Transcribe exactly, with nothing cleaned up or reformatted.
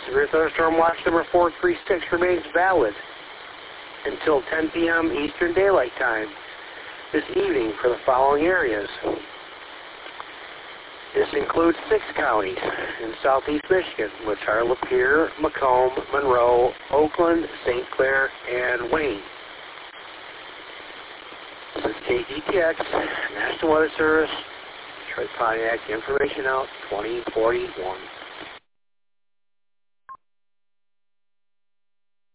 Severe thunderstorm watch number four three six remains valid until ten p m Eastern Daylight Time this evening for the following areas. This includes six counties in southeast Michigan, which are Lapeer, Macomb, Monroe, Oakland, Saint Clair, and Wayne. This is K G T X, National Weather Service, Detroit Pontiac, information out twenty forty-one.